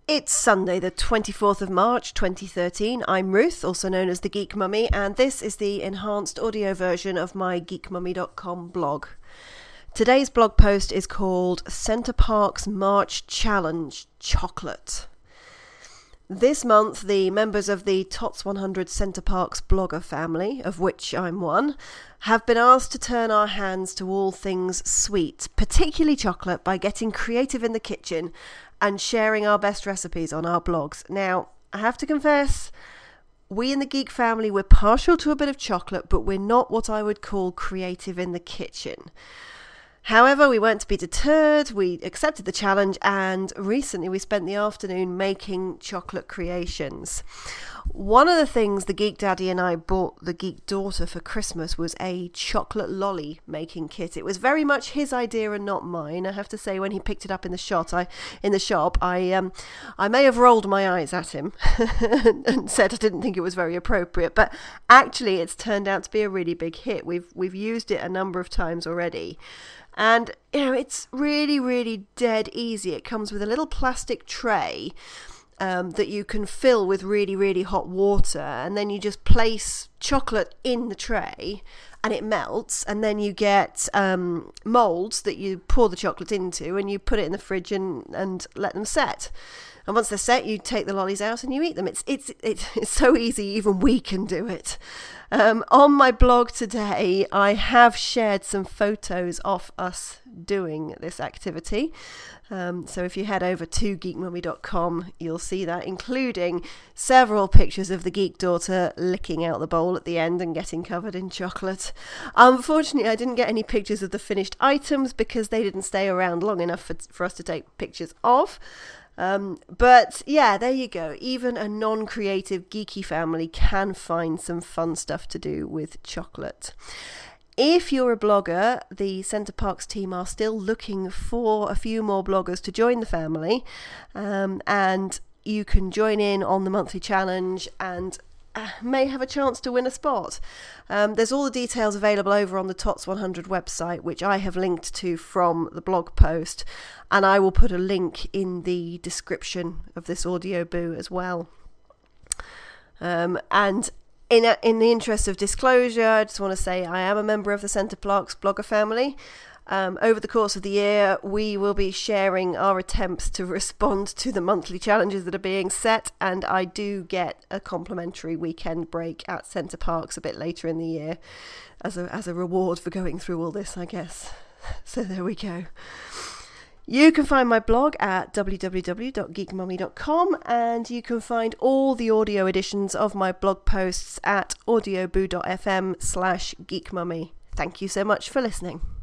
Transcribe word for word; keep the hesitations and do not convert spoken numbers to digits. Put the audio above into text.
It's Sunday, the twenty-fourth of March, twenty thirteen. I'm Ruth, also known as the Geek Mummy, and this is the enhanced audio version of my geek mummy dot com blog. Today's blog post is called Center Parcs March Challenge Chocolate. This month, the members of the T O T S one hundred Center Parcs blogger family, of which I'm one, have been asked to turn our hands to all things sweet, particularly chocolate, by getting creative in the kitchen and sharing our best recipes on our blogs. Now, I have to confess, we in the Geek family, we're partial to a bit of chocolate, but we're not what I would call creative in the kitchen. However, we weren't to be deterred, we accepted the challenge, and recently we spent the afternoon making chocolate creations. One of the things the Geek Daddy and I bought the Geek Daughter for Christmas was a chocolate lolly making kit. It was very much his idea and not mine. I have to say, when he picked it up in the shot, I in the shop, I um, I may have rolled my eyes at him and said I didn't think it was very appropriate, but actually it's turned out to be a really big hit. We've we've used it a number of times already. And, you know, it's really, really dead easy. It comes with a little plastic tray um, that you can fill with really, really hot water. And then you just place chocolate in the tray and it melts. And then you get um, moulds that you pour the chocolate into and you put it in the fridge and, and let them set. And once they're set, you take the lollies out and you eat them. It's it's it's, it's so easy, even we can do it. Um, on my blog today, I have shared some photos of us doing this activity. Um, so if you head over to geek mummy dot com, you'll see that, including several pictures of the Geek Daughter licking out the bowl at the end and getting covered in chocolate. Unfortunately, I didn't get any pictures of the finished items because they didn't stay around long enough for, for us to take pictures of. Um, but yeah, there you go. Even a non-creative geeky family can find some fun stuff to do with chocolate. If you're a blogger, the Center Parcs team are still looking for a few more bloggers to join the family, um, and you can join in on the monthly challenge and uh, may have a chance to win a spot. Um, there's all the details available over on the T O T S one hundred website, which I have linked to from the blog post, and I will put a link in the description of this audio boo as well. Um, and in a, in the interest of disclosure, I just want to say I am a member of the Center Parcs blogger family. Um, over the course of the year, we will be sharing our attempts to respond to the monthly challenges that are being set, and I do get a complimentary weekend break at Center Parcs a bit later in the year as a as a reward for going through all this, I guess. So there we go. You can find my blog at w w w dot geek mummy dot com, and you can find all the audio editions of my blog posts at audioboo dot f m slash geekmummy. Thank you so much for listening.